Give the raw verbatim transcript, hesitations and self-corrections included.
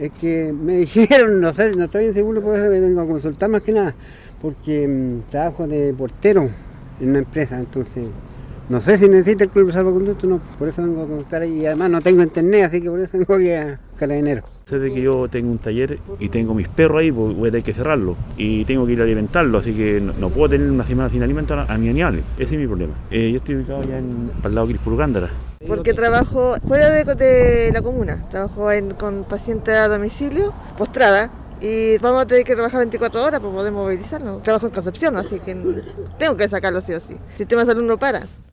Es que me dijeron, no sé, no estoy bien seguro, por eso me vengo a consultar más que nada, porque mm, trabajo de portero en una empresa, entonces no sé si necesita el club de salvoconducto, no, por eso vengo a consultar y además no tengo internet, así que por eso vengo aquí a Carabinero. Sé de que yo tengo un taller y tengo mis perros ahí, pues voy a tener que cerrarlo y tengo que ir a alimentarlo, así que no, no puedo tener una semana sin alimentar a, a mis animales, ese es mi problema. Eh, yo estoy ubicado allá en, para el lado de Crispur Gándara. Porque trabajo fuera de, de la comuna, trabajo en, con pacientes a domicilio, postrada, y vamos a tener que trabajar veinticuatro horas para poder movilizarnos. Trabajo en Concepción, así que tengo que sacarlo sí o sí. El sistema de salud no para.